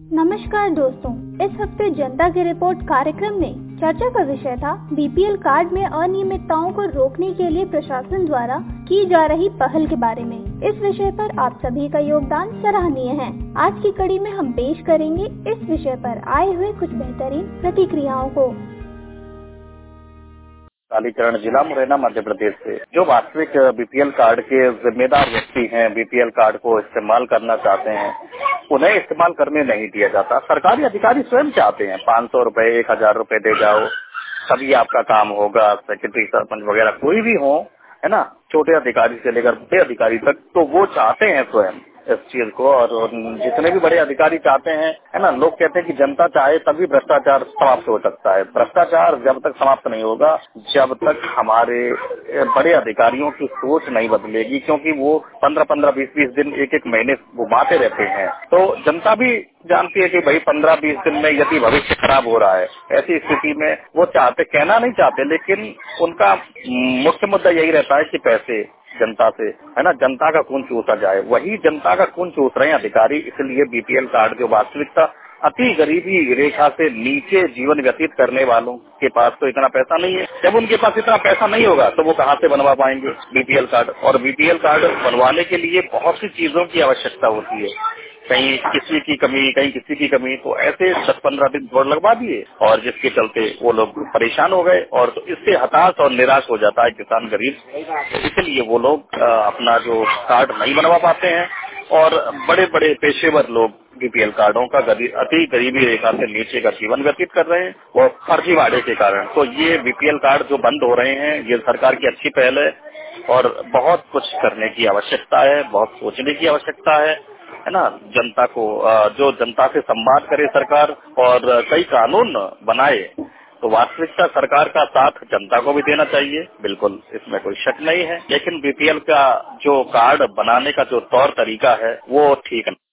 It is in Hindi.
नमस्कार दोस्तों, इस हफ्ते जनता की रिपोर्ट कार्यक्रम में चर्चा का विषय था बीपीएल कार्ड में अनियमितताओं को रोकने के लिए प्रशासन द्वारा की जा रही पहल के बारे में। इस विषय पर आप सभी का योगदान सराहनीय है। आज की कड़ी में हम पेश करेंगे इस विषय पर आए हुए कुछ बेहतरीन प्रतिक्रियाओं को। कालीकरण जिला मुरैना मध्य प्रदेश से जो वास्तविक बीपीएल कार्ड के जिम्मेदार व्यक्ति हैं, बीपीएल कार्ड को इस्तेमाल करना चाहते हैं, उन्हें इस्तेमाल करने नहीं दिया जाता। सरकारी अधिकारी स्वयं चाहते हैं 500 रुपए 1000 रुपए दे जाओ, तभी आपका काम होगा। सेक्रेटरी, सरपंच वगैरह कोई भी हो, है ना, छोटे अधिकारी से लेकर बड़े अधिकारी तक, तो वो चाहते हैं स्वयं इस चीज को। और जितने भी बड़े अधिकारी चाहते हैं, है ना, लोग कहते हैं कि जनता चाहे तभी भ्रष्टाचार समाप्त हो सकता है। भ्रष्टाचार जब तक समाप्त नहीं होगा, जब तक हमारे बड़े अधिकारियों की सोच नहीं बदलेगी, क्योंकि वो 15-15, 20-20 दिन, एक महीने घुमाते रहते हैं। तो जनता भी जानती है कि भाई 15-20 दिन में यदि भविष्य खराब हो रहा है, ऐसी स्थिति में वो चाहते, कहना नहीं चाहते, लेकिन उनका मुख्य मुद्दा यही रहता है कि पैसे जनता से, है ना, जनता का खून चूसा जाए। वही जनता का खून चूस रहे हैं अधिकारी। इसलिए बीपीएल कार्ड जो वास्तविकता अति गरीबी रेखा से नीचे जीवन व्यतीत करने वालों के पास तो इतना पैसा नहीं है। जब उनके पास इतना पैसा नहीं होगा तो वो कहाँ से बनवा पाएंगे बीपीएल कार्ड। और बीपीएल कार्ड बनवाने के लिए बहुत सी चीजों की आवश्यकता होती है, कहीं किसी की कमी, कहीं किसी की कमी, तो ऐसे 10-15 दिन दौड़ लगवा दिए, और जिसके चलते वो लोग परेशान हो गए। और तो इससे हताश और निराश हो जाता है किसान गरीब। इसलिए वो लोग अपना जो कार्ड नहीं बनवा पाते हैं। और बड़े बड़े पेशेवर लोग बीपीएल कार्डों का अति गरीबी रेखा से नीचे का जीवन व्यतीत कर रहे हैं, वो फर्जीवाड़े के कारण। तो ये बीपीएल कार्ड जो बंद हो रहे हैं, ये सरकार की अच्छी पहल है। और बहुत कुछ करने की आवश्यकता है, बहुत सोचने की आवश्यकता है ना। जनता को, जो जनता से संवाद करे सरकार और कई कानून बनाए, तो वास्तविकता सरकार का साथ जनता को भी देना चाहिए, बिल्कुल इसमें कोई शक नहीं है। लेकिन बीपीएल का जो कार्ड बनाने का जो तौर तरीका है वो ठीक नहीं।